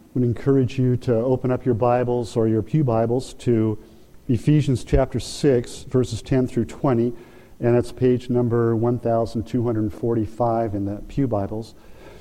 would encourage you to open up your Bibles or your pew Bibles to Ephesians chapter 6, verses 10 through 20, and that's page number 1245 in the pew Bibles.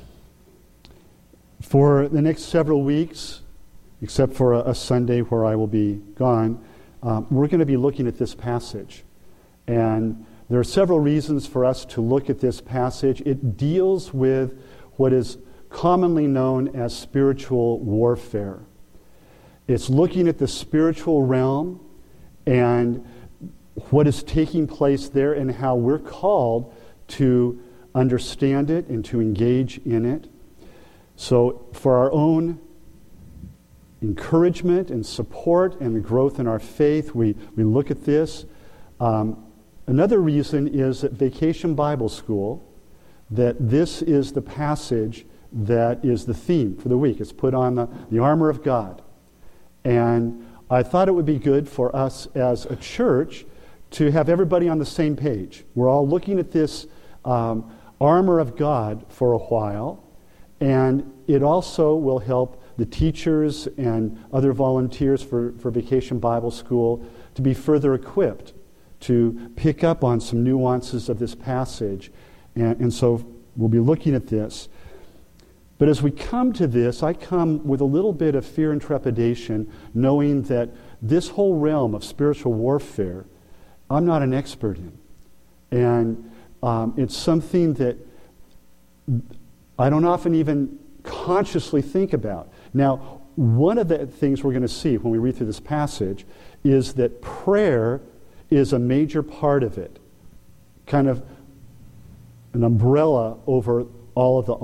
For the next several weeks, except for a Sunday where I will be gone, we're going to be looking at this passage. And there are several reasons for us to look at this passage. It deals with what is commonly known as spiritual warfare. It's looking at the spiritual realm and what is taking place there and how we're called to understand it and to engage in it. So for our own encouragement and support and growth in our faith, we look at this. Another reason is that Vacation Bible School, that this is the passage that is the theme for the week. It's put on the armor of God. And I thought it would be good for us as a church to have everybody on the same page. We're all looking at this armor of God for a while, and it also will help the teachers and other volunteers for Vacation Bible School to be further equipped to pick up on some nuances of this passage. And so we'll be looking at this. But as we come to this, I come with a little bit of fear and trepidation, knowing that this whole realm of spiritual warfare, I'm not an expert in. And it's something that I don't often even consciously think about. Now, one of the things we're going to see when we read through this passage is that prayer is a major part of it, kind of an umbrella over all of the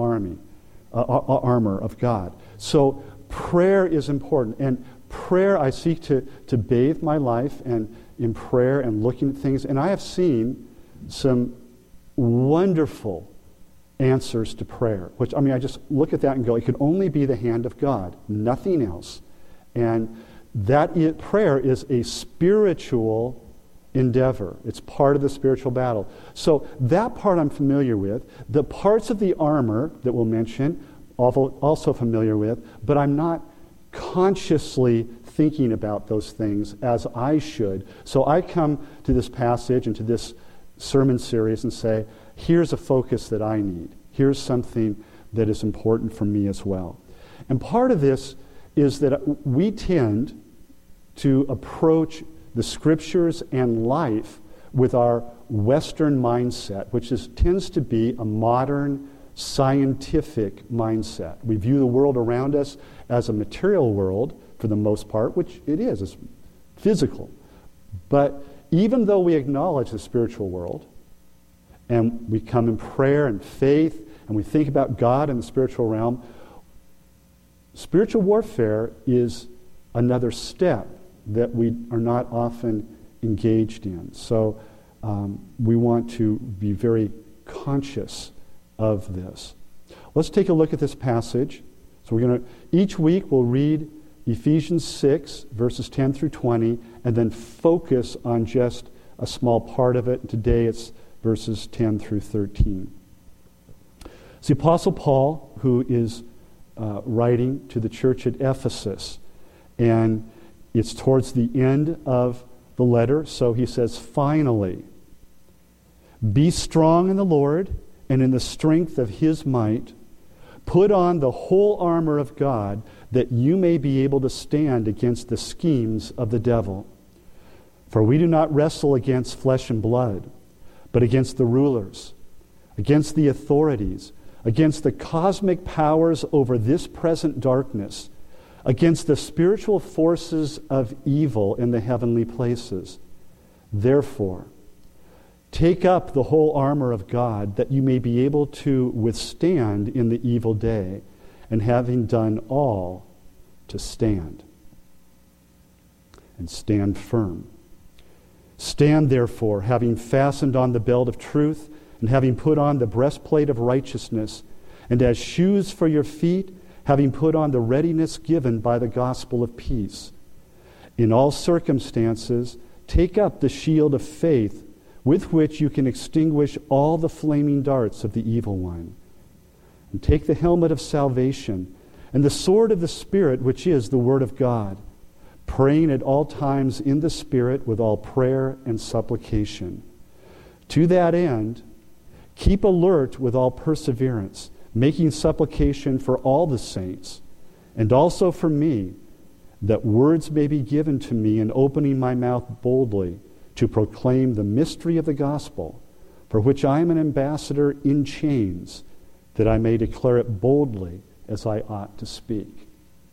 armor of God. So prayer is important, and prayer, I seek to bathe my life and in prayer and looking at things, and I have seen some wonderful answers to prayer, which, I just look at that and go, it could only be the hand of God, nothing else. And prayer is a spiritual endeavor. It's part of the spiritual battle. So that part I'm familiar with. The parts of the armor that we'll mention, also familiar with, but I'm not consciously thinking about those things as I should. So I come to this passage and to this sermon series and say, here's a focus that I need. Here's something that is important for me as well. And part of this is that we tend to approach the Scriptures and life with our Western mindset, which tends to be a modern, scientific mindset. We view the world around us as a material world, for the most part, which it is. It's physical. But even though we acknowledge the spiritual world, and we come in prayer and faith, and we think about God and the spiritual realm, spiritual warfare is another step that we are not often engaged in. So we want to be very conscious of this. Let's take a look at this passage. So each week we'll read Ephesians 6, verses 10 through 20, and then focus on just a small part of it. And today it's verses 10 through 13. It's the Apostle Paul who is writing to the church at Ephesus, and it's towards the end of the letter, so he says, finally, be strong in the Lord and in the strength of His might. Put on the whole armor of God, that you may be able to stand against the schemes of the devil. For we do not wrestle against flesh and blood, but against the rulers, against the authorities, against the cosmic powers over this present darkness, against the spiritual forces of evil in the heavenly places. Therefore, take up the whole armor of God, that you may be able to withstand in the evil day, and having done all, to stand. And stand firm. Stand therefore, having fastened on the belt of truth, and having put on the breastplate of righteousness, and as shoes for your feet, having put on the readiness given by the gospel of peace. In all circumstances, take up the shield of faith, with which you can extinguish all the flaming darts of the evil one. And take the helmet of salvation And the sword of the Spirit, which is the Word of God, praying at all times in the Spirit with all prayer and supplication. To that end, keep alert with all perseverance, making supplication for all the saints, and also for me, that words may be given to me in opening my mouth boldly to proclaim the mystery of the gospel, for which I am an ambassador in chains, that I may declare it boldly as I ought to speak.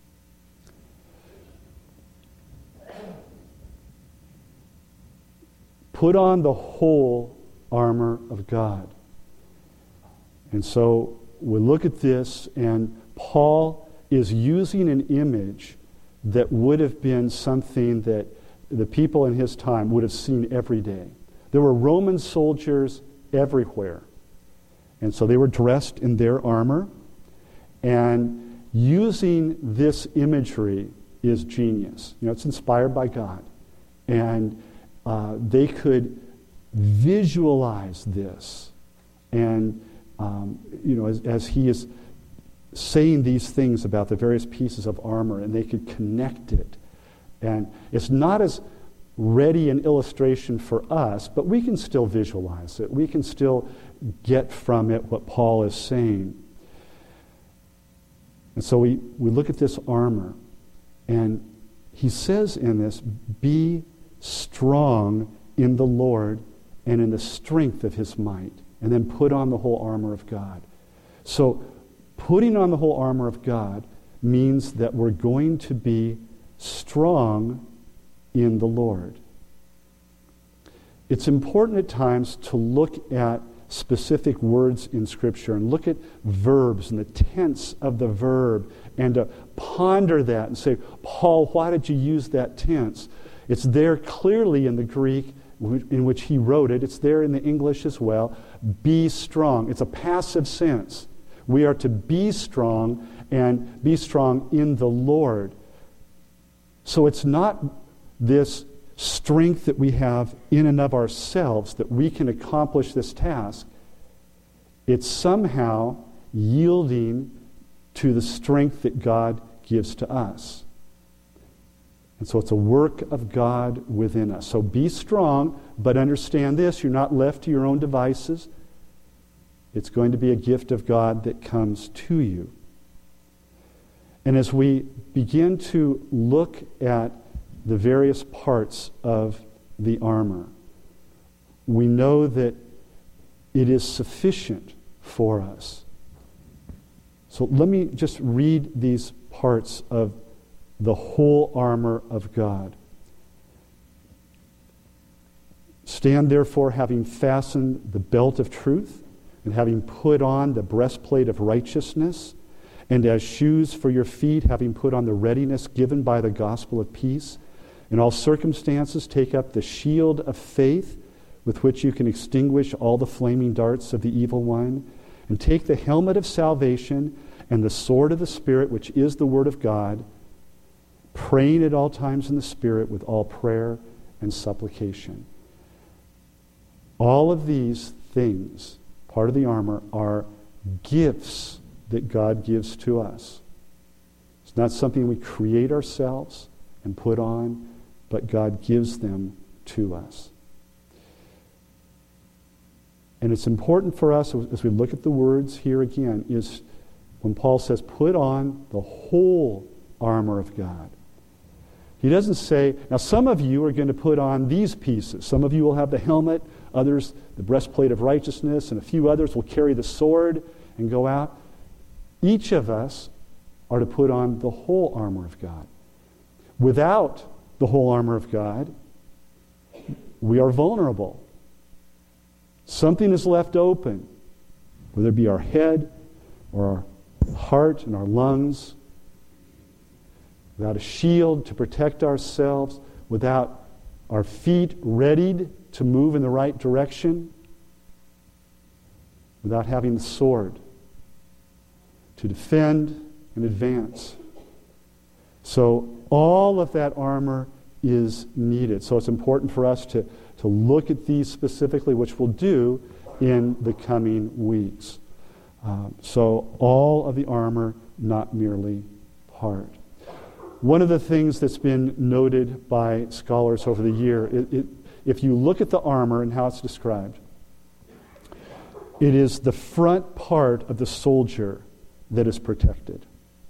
Put on the whole armor of God. And so we look at this, and Paul is using an image that would have been something that the people in his time would have seen every day. There were Roman soldiers everywhere. And so they were dressed in their armor. And using this imagery is genius. It's inspired by God. And they could visualize this. And, as he is saying these things about the various pieces of armor, and they could connect it. And it's not as ready an illustration for us, but we can still visualize it. We can still get from it what Paul is saying. And so we look at this armor, and he says in this, be strong in the Lord and in the strength of his might, and then put on the whole armor of God. So putting on the whole armor of God means that we're going to be strong in the Lord. It's important at times to look at specific words in Scripture and look at verbs and the tense of the verb and to ponder that and say, Paul, why did you use that tense? It's there clearly in the Greek in which he wrote it. It's there in the English as well. Be strong. It's a passive sense. We are to be strong and be strong in the Lord. So it's not this strength that we have in and of ourselves that we can accomplish this task. It's somehow yielding to the strength that God gives to us. And so it's a work of God within us. So be strong, but understand this, you're not left to your own devices. It's going to be a gift of God that comes to you. And as we begin to look at the various parts of the armor, we know that it is sufficient for us. So let me just read these parts of the whole armor of God. Stand therefore, having fastened the belt of truth, and having put on the breastplate of righteousness, and as shoes for your feet, having put on the readiness given by the gospel of peace. In all circumstances, take up the shield of faith, with which you can extinguish all the flaming darts of the evil one, and take the helmet of salvation and the sword of the Spirit, which is the word of God, praying at all times in the Spirit with all prayer and supplication. All of these things, part of the armor, are gifts that God gives to us. It's not something we create ourselves and put on, but God gives them to us. And it's important for us, as we look at the words here again, is when Paul says, put on the whole armor of God. He doesn't say, now some of you are going to put on these pieces. Some of you will have the helmet, others the breastplate of righteousness, and a few others will carry the sword and go out. Each of us are to put on the whole armor of God. Without the whole armor of God, we are vulnerable. Something is left open, whether it be our head or our heart and our lungs. Without a shield to protect ourselves, without our feet readied to move in the right direction, without having the sword to defend and advance. So all of that armor is needed. So it's important for us to look at these specifically, which we'll do in the coming weeks. So all of the armor, not merely heart. One of the things that's been noted by scholars over the year, if you look at the armor and how it's described, it is the front part of the soldier that is protected.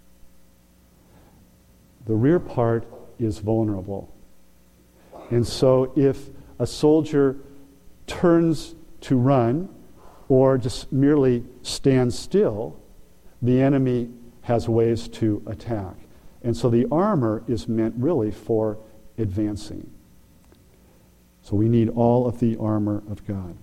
The rear part is vulnerable. And so if a soldier turns to run or just merely stands still, the enemy has ways to attack. And so the armor is meant really for advancing. So we need all of the armor of God.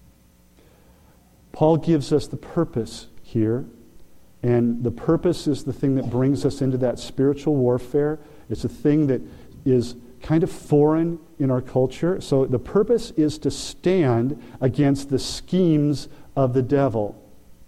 Paul gives us the purpose here, and the purpose is the thing that brings us into that spiritual warfare. It's a thing that is kind of foreign in our culture. So the purpose is to stand against the schemes of the devil.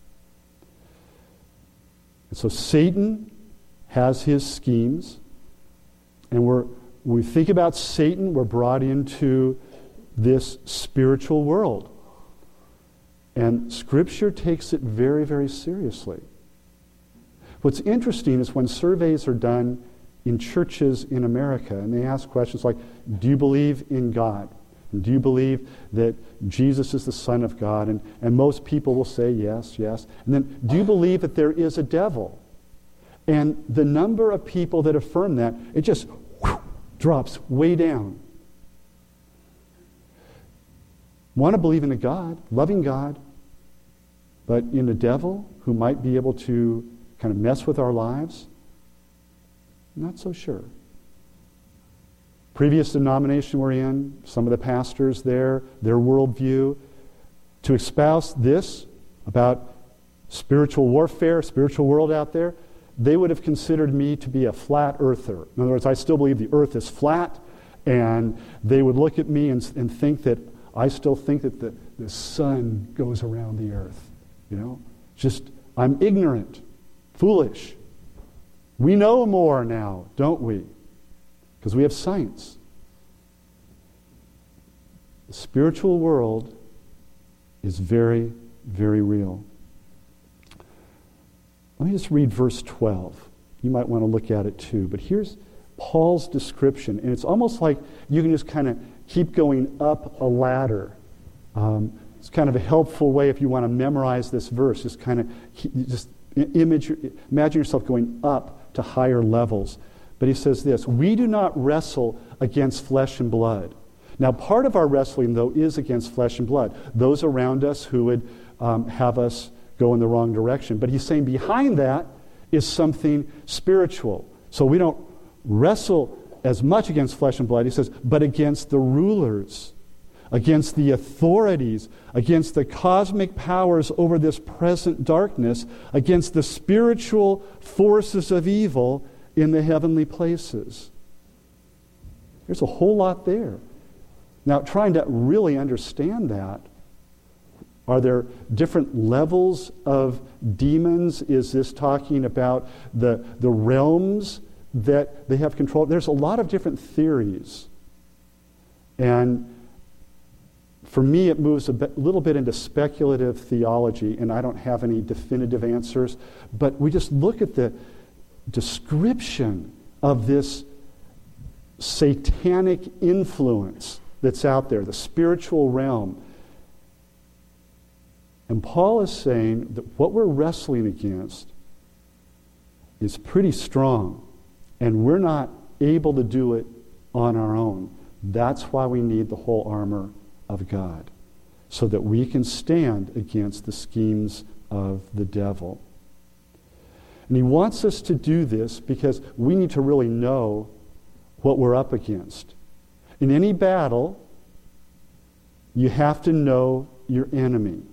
And so Satan has his schemes, and when we think about Satan, we're brought into this spiritual world. And Scripture takes it very, very seriously. What's interesting is when surveys are done in churches in America, and they ask questions like, do you believe in God? And do you believe that Jesus is the Son of God? And most people will say yes, yes. And then, do you believe that there is a devil? And the number of people that affirm that, it just drops way down. Want to believe in a God, loving God, but in a devil who might be able to kind of mess with our lives? Not so sure. Previous denomination we're in, some of the pastors there, their worldview, to espouse this about spiritual warfare, spiritual world out there, they would have considered me to be a flat earther. In other words, I still believe the earth is flat, and they would look at me and think that I still think that the sun goes around the earth. You know? Just, I'm ignorant, foolish. We know more now, don't we? Because we have science. The spiritual world is very, very real. Let me just read verse 12. You might want to look at it too. But here's Paul's description. And it's almost like you can just kind of keep going up a ladder. It's kind of a helpful way if you want to memorize this verse. Just kind of imagine yourself going up to higher levels. But he says this, we do not wrestle against flesh and blood. Now, part of our wrestling, though, is against flesh and blood. Those around us who would have us go in the wrong direction. But he's saying behind that is something spiritual. So we don't wrestle as much against flesh and blood, he says, but against the rulers, against the authorities, against the cosmic powers over this present darkness, against the spiritual forces of evil in the heavenly places. There's a whole lot there. Now, trying to really understand that, are there different levels of demons? Is this talking about the realms that they have control? There's a lot of different theories. And for me, it moves a little bit into speculative theology, and I don't have any definitive answers. But we just look at the description of this satanic influence that's out there, the spiritual realm. And Paul is saying that what we're wrestling against is pretty strong, and we're not able to do it on our own. That's why we need the whole armor of God, so that we can stand against the schemes of the devil. And he wants us to do this because we need to really know what we're up against. In any battle, you have to know your enemy.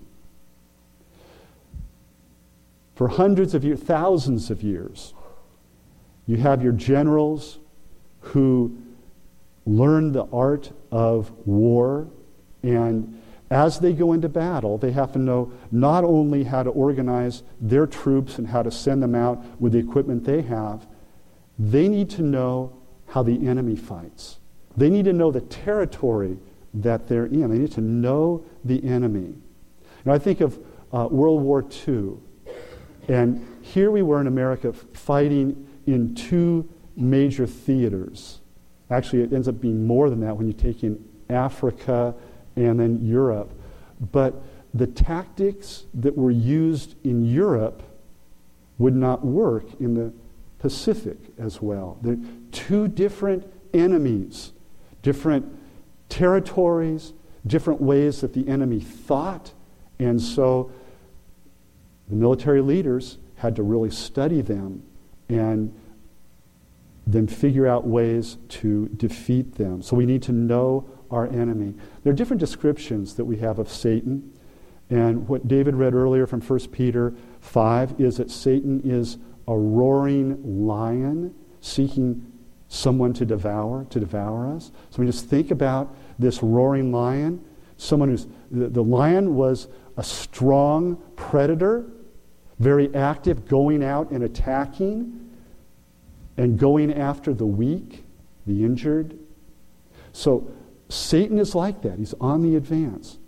For hundreds of years, thousands of years, you have your generals who learn the art of war, and as they go into battle, they have to know not only how to organize their troops and how to send them out with the equipment they have, they need to know how the enemy fights. They need to know the territory that they're in. They need to know the enemy. Now, I think of World War II. And here we were in America fighting in two major theaters. Actually, it ends up being more than that when you take in Africa and then Europe. But the tactics that were used in Europe would not work in the Pacific as well. They're two different enemies, different territories, different ways that the enemy thought. And so the military leaders had to really study them and then figure out ways to defeat them. So we need to know our enemy. There are different descriptions that we have of Satan. And what David read earlier from 1 Peter 5 is that Satan is a roaring lion seeking someone to devour us. So we just think about this roaring lion. The lion was a strong predator, very active, going out and attacking and going after the weak, the injured. So Satan is like that. He's on the advance.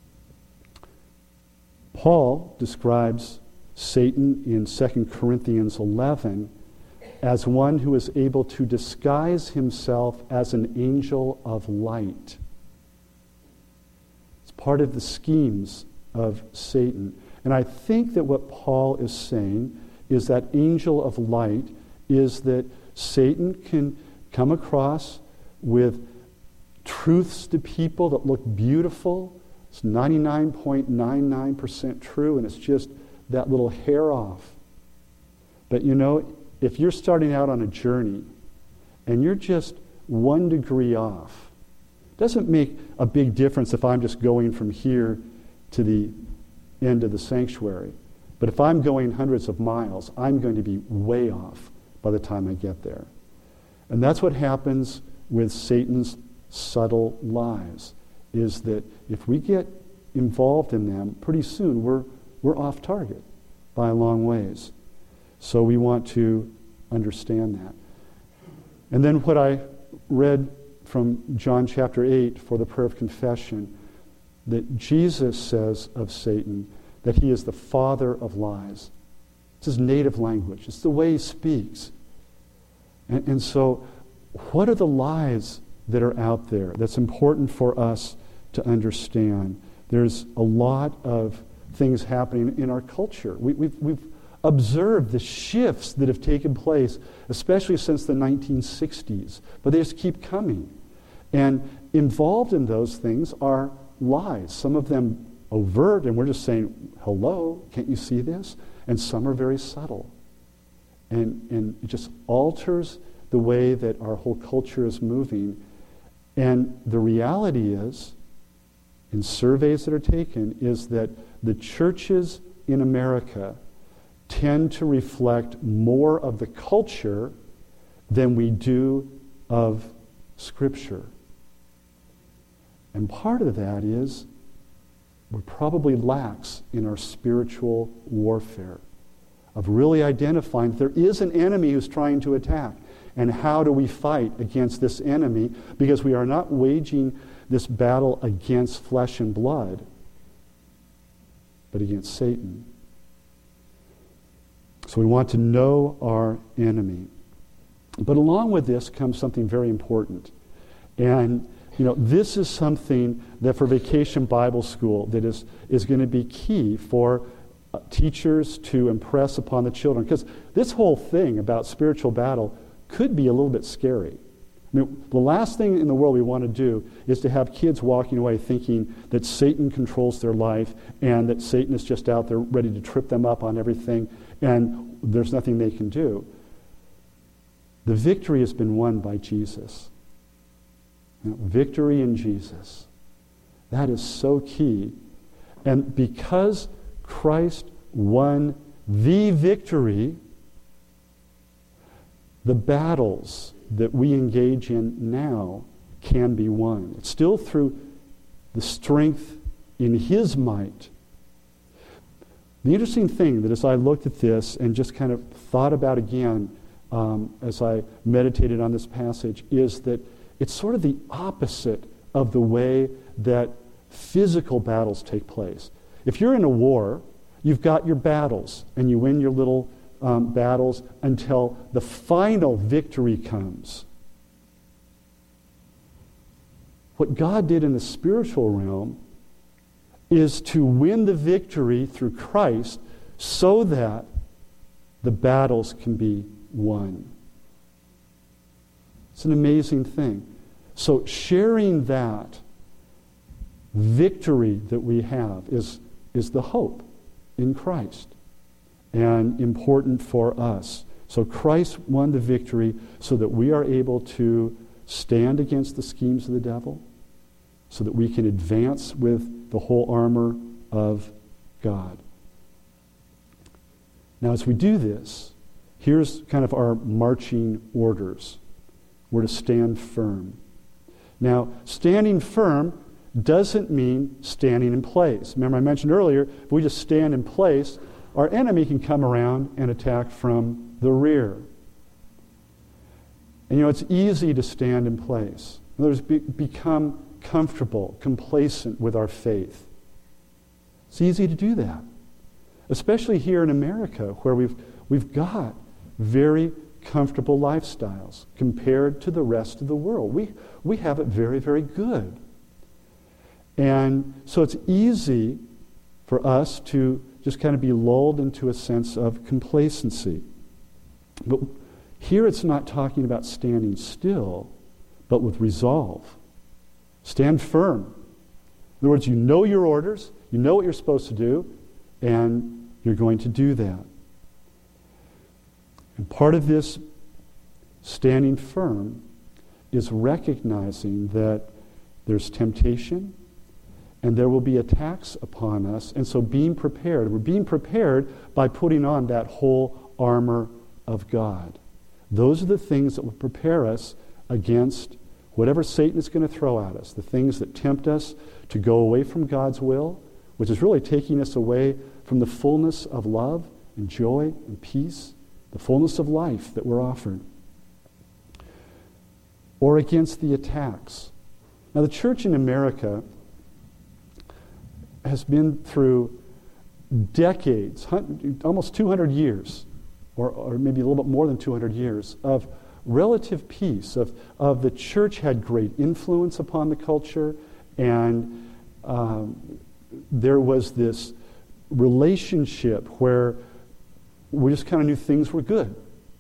Paul describes Satan in 2 Corinthians 11 as one who is able to disguise himself as an angel of light. It's part of the schemes of Satan. And I think that what Paul is saying is that angel of light is that Satan can come across with truths to people that look beautiful. It's 99.99% true, and it's just that little hair off. But you know, if you're starting out on a journey and you're just 1 degree off, it doesn't make a big difference if I'm just going from here to the end of the sanctuary. But if I'm going hundreds of miles, I'm going to be way off by the time I get there. And that's what happens with Satan's subtle lies, is that if we get involved in them, pretty soon we're off target by a long ways. So we want to understand that. And then what I read from John chapter 8 for the prayer of confession, that Jesus says of Satan that he is the father of lies. It's his native language. It's the way he speaks. And so what are the lies that are out there that's important for us to understand? There's a lot of things happening in our culture. We've observed the shifts that have taken place, especially since the 1960s, but they just keep coming. And involved in those things are lies. Some of them overt, and we're just saying, hello, can't you see this? And some are very subtle. And it just alters the way that our whole culture is moving. And the reality is, in surveys that are taken, is that the churches in America tend to reflect more of the culture than we do of Scripture. And part of that is we're probably lax in our spiritual warfare of really identifying that there is an enemy who's trying to attack. And how do we fight against this enemy? Because we are not waging this battle against flesh and blood, but against Satan. So we want to know our enemy. But along with this comes something very important. And this is something that for Vacation Bible School that is going to be key for teachers to impress upon the children. Because this whole thing about spiritual battle could be a little bit scary. I mean, the last thing in the world we want to do is to have kids walking away thinking that Satan controls their life and that Satan is just out there ready to trip them up on everything and there's nothing they can do. The victory has been won by Jesus. Victory in Jesus. That is so key. And because Christ won the victory, the battles that we engage in now can be won. It's still through the strength in His might. The interesting thing that as I looked at this and just kind of thought about again as I meditated on this passage is that it's sort of the opposite of the way that physical battles take place. If you're in a war, you've got your battles and you win your little battles until the final victory comes. What God did in the spiritual realm is to win the victory through Christ so that the battles can be won. It's an amazing thing. So sharing that victory that we have is the hope in Christ and important for us. So Christ won the victory so that we are able to stand against the schemes of the devil, so that we can advance with the whole armor of God. Now, as we do this, here's kind of our marching orders. We're to stand firm. Now, standing firm doesn't mean standing in place. Remember, I mentioned earlier, if we just stand in place, our enemy can come around and attack from the rear. And it's easy to stand in place. In other words, become comfortable, complacent with our faith. It's easy to do that, especially here in America, where we've got very comfortable lifestyles compared to the rest of the world. We have it very, very good. And so it's easy for us to just kind of be lulled into a sense of complacency. But here it's not talking about standing still, but with resolve. Stand firm. In other words, you know your orders, you know what you're supposed to do, and you're going to do that. And part of this standing firm is recognizing that there's temptation and there will be attacks upon us, and so being prepared. We're being prepared by putting on that whole armor of God. Those are the things that will prepare us against whatever Satan is going to throw at us, the things that tempt us to go away from God's will, which is really taking us away from the fullness of love and joy and peace, the fullness of life that we're offered, or against the attacks. Now, the church in America has been through decades, almost 200 years, or maybe a little bit more than 200 years, of relative peace, of the church had great influence upon the culture, and there was this relationship where we just kind of knew things were good.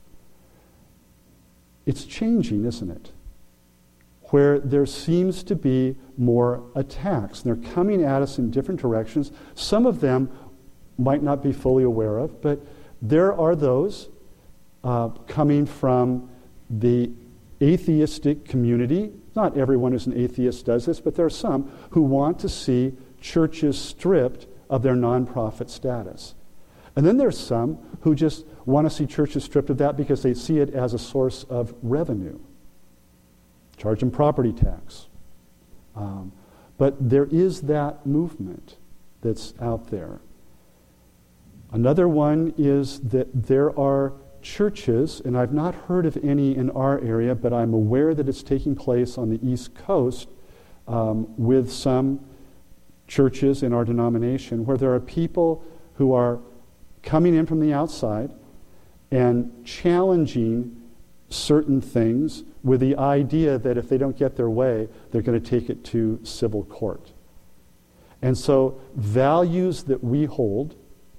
It's changing, isn't it? Where there seems to be more attacks. They're coming at us in different directions. Some of them might not be fully aware of, but there are those coming from the atheistic community. Not everyone who's an atheist does this, but there are some who want to see churches stripped of their nonprofit status. And then there's some who just want to see churches stripped of that because they see it as a source of revenue. Charge them property tax. But there is that movement that's out there. Another one is that there are churches, and I've not heard of any in our area, but I'm aware that it's taking place on the East Coast with some churches in our denomination, where there are people who are coming in from the outside and challenging certain things with the idea that if they don't get their way, they're going to take it to civil court. And so values that we hold,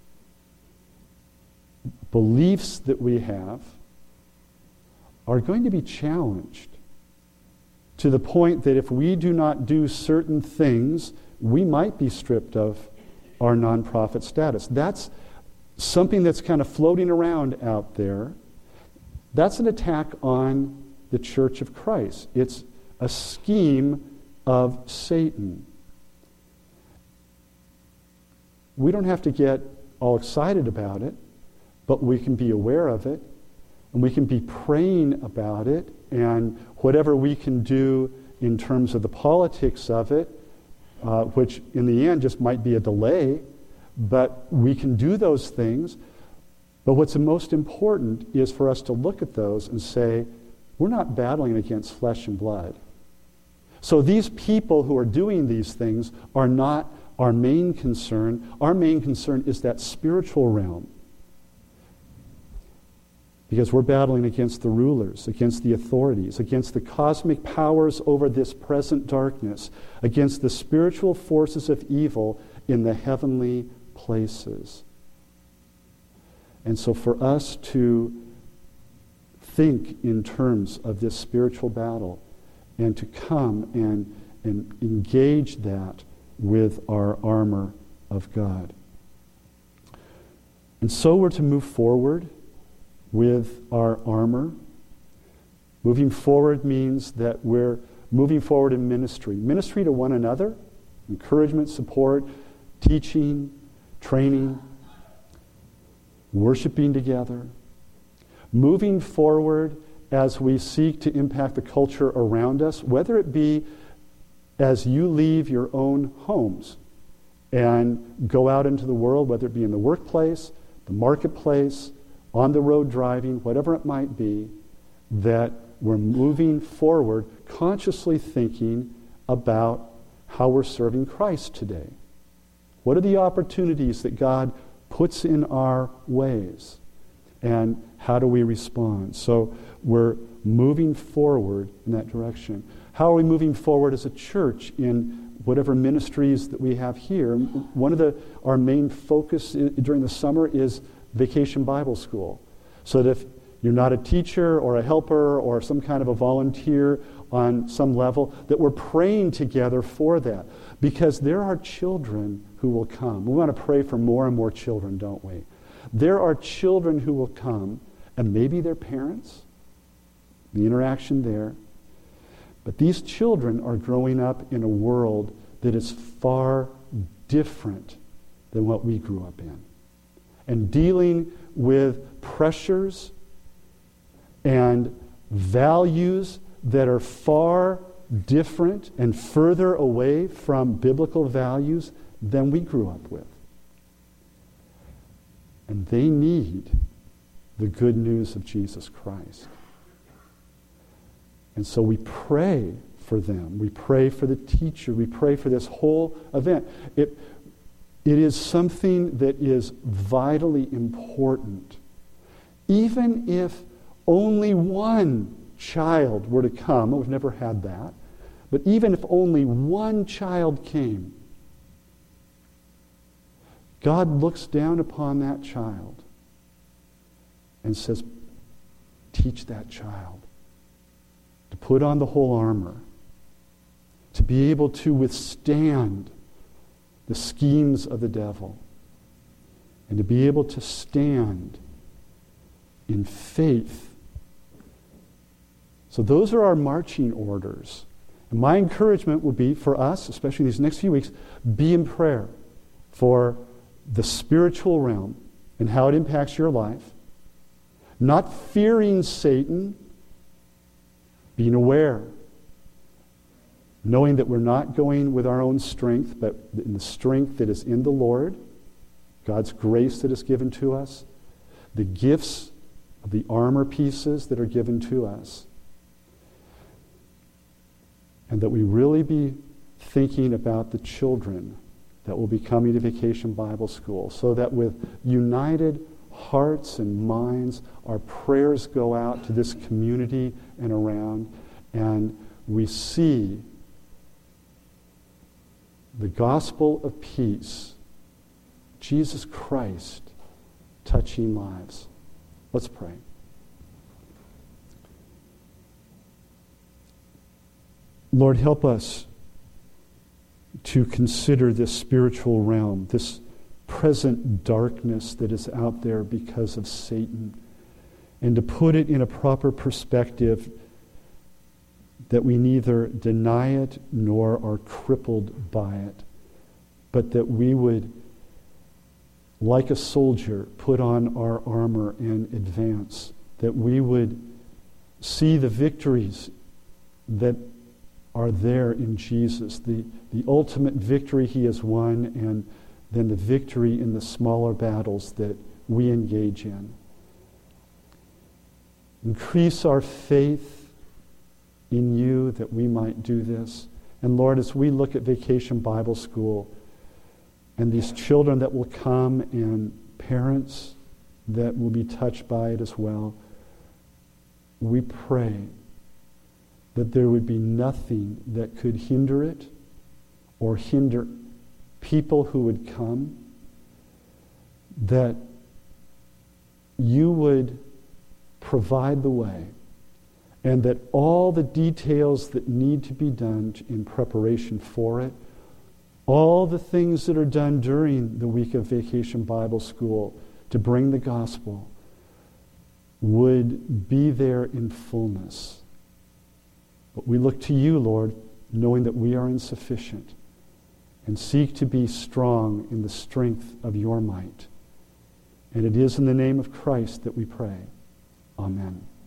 beliefs that we have, are going to be challenged to the point that if we do not do certain things, we might be stripped of our nonprofit status. That's something that's kind of floating around out there. That's an attack on the Church of Christ. It's a scheme of Satan. We don't have to get all excited about it, but we can be aware of it, and we can be praying about it, and whatever we can do in terms of the politics of it, which in the end just might be a delay, but we can do those things. But what's the most important is for us to look at those and say, we're not battling against flesh and blood. So these people who are doing these things are not our main concern. Our main concern is that spiritual realm. Because we're battling against the rulers, against the authorities, against the cosmic powers over this present darkness, against the spiritual forces of evil in the heavenly places. And so for us to think in terms of this spiritual battle and to come and engage that with our armor of God. And so we're to move forward with our armor. Moving forward means that we're moving forward in ministry. Ministry to one another, encouragement, support, teaching, training, worshiping together. Moving forward as we seek to impact the culture around us, whether it be as you leave your own homes and go out into the world, whether it be in the workplace, the marketplace, on the road driving, whatever it might be, that we're moving forward consciously thinking about how we're serving Christ today. What are the opportunities that God puts in our ways? And how do we respond? So we're moving forward in that direction. How are we moving forward as a church in whatever ministries that we have here? One of our main focus during the summer is Vacation Bible School. So that if you're not a teacher or a helper or some kind of a volunteer on some level, that we're praying together for that. Because there are children who will come. We want to pray for more and more children, don't we? There are children who will come, and maybe their parents, the interaction there. But these children are growing up in a world that is far different than what we grew up in. And dealing with pressures and values that are far different and further away from biblical values than we grew up with. And they need the good news of Jesus Christ. And so we pray for them. We pray for the teacher. We pray for this whole event. It is something that is vitally important. Even if only one child were to come, we've never had that, but even if only one child came, God looks down upon that child and says, teach that child to put on the whole armor, to be able to withstand the schemes of the devil, and to be able to stand in faith. So those are our marching orders. And my encouragement would be for us, especially these next few weeks, be in prayer for the spiritual realm and how it impacts your life. Not fearing Satan, being aware, knowing that we're not going with our own strength, but in the strength that is in the Lord, God's grace that is given to us, the gifts of the armor pieces that are given to us. And that we really be thinking about the children that will be coming to Vacation Bible School, so that with united hearts and minds, our prayers go out to this community and around, and we see the gospel of peace, Jesus Christ, touching lives. Let's pray. Lord, help us to consider this spiritual realm, this present darkness that is out there because of Satan, and to put it in a proper perspective, that we neither deny it nor are crippled by it, but that we would, like a soldier, put on our armor and advance, that we would see the victories that are there in Jesus, the ultimate victory he has won, and then the victory in the smaller battles that we engage in. Increase our faith in you that we might do this. And Lord, as we look at Vacation Bible School and these children that will come and parents that will be touched by it as well, we pray that there would be nothing that could hinder it or hinder people who would come, that you would provide the way, and that all the details that need to be done in preparation for it, all the things that are done during the week of Vacation Bible School to bring the gospel, would be there in fullness. But we look to you, Lord, knowing that we are insufficient, and seek to be strong in the strength of your might. And it is in the name of Christ that we pray. Amen.